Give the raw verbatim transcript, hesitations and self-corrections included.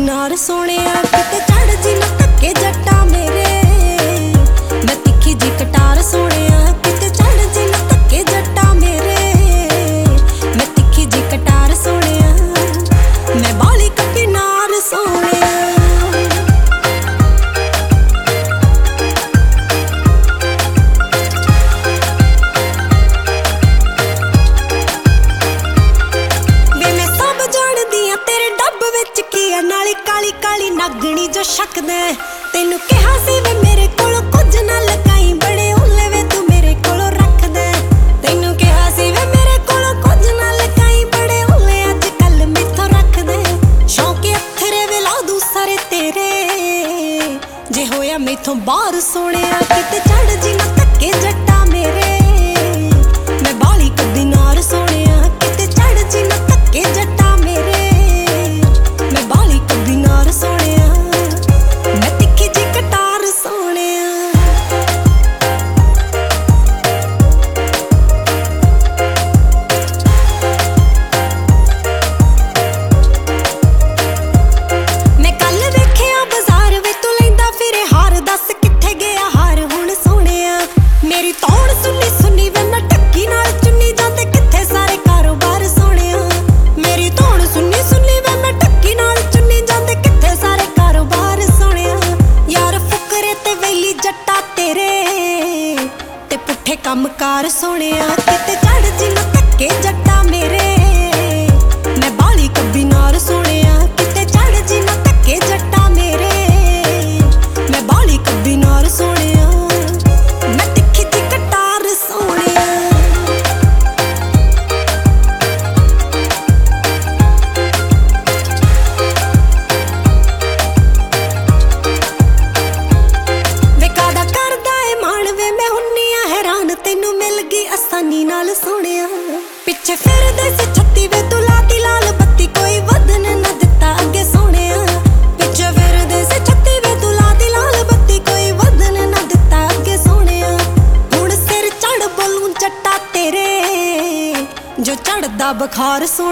ਨਾਰ ਸੋਹਣਿਆ ਕਿਤੇ ਚੜ ਜੀ ਨਾ ਧੱਕੇ ਜੱਟਾ ਮੇਰੇ। ਮੈਂ ਤਿੱਖੀ ਜੀ ਕਟਾਰ ਸੋਹਣਿਆ ਕਿਤੇ ਚੜ ਜੀ ਨਾ ਧੱਕੇ ਜੱਟਾ ਮੇਰੇ। ਮੈਂ ਤਿੱਖੀ ਜੀ ਕਟਾਰ ਸੋਹਣਿਆ ਮੈਂ ਬਾਲੀ ਕੱਪੀ ਨਾਰ ਸੋਹਣਿਆ। ਨਾਲੇ ਕਾਲੀ ਕਾਲੀ ਨਾਗਣੀ ਜੋ ਸ਼ੱਕਦਾ ਤੈਨੂੰ ਕਿਹਾ ਸੀ ਵੇ ਮੇਰੇ ਕੋਲੋਂ ਕੁਝ ਨਾ ਲਗਾਈ ਬੜੇ ਹੁੱਲੇ ਵੇ ਤੂੰ ਮੇਰੇ ਕੋਲੋਂ ਰੱਖਦਾ। ਤੈਨੂੰ ਕਿਹਾ ਸੀ ਵੇ ਮੇਰੇ ਕੋਲੋਂ ਕੁਝ ਨਾ ਲਗਾਈ ਬੜੇ ਹੁੱਲੇ ਅੱਜ ਕੱਲ ਮੈਥੋਂ ਰੱਖਦਾ। ਸ਼ੌਂਕੇ ਅੱਥਰੇ ਵੇ ਲਾ ਦੂ ਸਾਰੇ ਤੇਰੇ ਜੇ ਹੋਇਆ ਮੈਥੋਂ ਬਾਹਰ ਸੋਹਣਿਆ ਕਿਤੇ ਚੜ ਜੀ ਨਾ ਧੱਕੇ ਜੱਟਾ ਮੇਰੇ। ਮੈਂ ਬਾਲੀ ਕੱਢੀ ਨਾਰ ਸੋਹਣਿਆ ਕਿਤੇ ਚੜ ਜੀ ਨਾ ਧੱਕੇ ਜੱਟਾ ਮੇਰੇ। ਕੰਮ ਕਾਰ ਸੋਹਣਿਆ ਕਿਤੇ ਚੜ ਜੀ ਨਾ ਧੱਕੇ ਜੱਟਾ ਮੇਰੇ। ਮੈਂ ਬਾਲੀ ਕੱਬੀ ਨਾਰ ਸੋਹਣਿਆ ਕਿਤੇ ਚੜ ਜੀ ਨਾ ਧੱਕੇ ਜੱਟਾ ਮੇਰੇ। ਮੈਂ ਬਾਲੀ ਕੱਬੀ ਨਾਰ ਸੋਹਣਿਆ ਮੈਂ ਤਿੱਖੀ ਜੀ ਕਟਾਰ ਸੋਹਣਿਆ। ਵੇ ਕਾਦਾ ਕਰਦਾ ਏ ਮਾਣ ਵੇ ਮੈਂ ਹੁੰਨੀ ਆ ਹੈਰਾਨ ਤੈਨੂੰ ਮਿਲ ਗਈ ਆਸਾਨੀ ਨਾਲ ਸੋਹਣਿਆ। ਪਿੱਛੇ ਫਿਰਦੇ ਸੀ ਛੱਤੀ ਵੇ ਤੂੰ ਲਾਤੀ ਲਾਲ ਬੱਤੀ ਕੋਈ ਵਧਣ ਨਾ ਦਿੱਤਾ ਅੱਗੇ ਸੋਹਣਿਆ। ਪਿੱਛੇ ਫਿਰਦੇ ਸੀ ਛੱਤੀ ਵੇ ਤੂੰ ਲਾਤੀ ਲਾਲ ਬੱਤੀ ਕੋਈ ਵਧਣ ਨਾ ਦਿੱਤਾ ਅੱਗੇ ਸੋਹਣਿਆ। ਹੁਣ ਸਿਰ ਚੜ ਬੋਲੂੰ ਜੱਟਾ ਤੇਰੇ ਜੋ ਚੜਦਾ ਬੁਖਾਰ ਸੋਹਣਿਆ।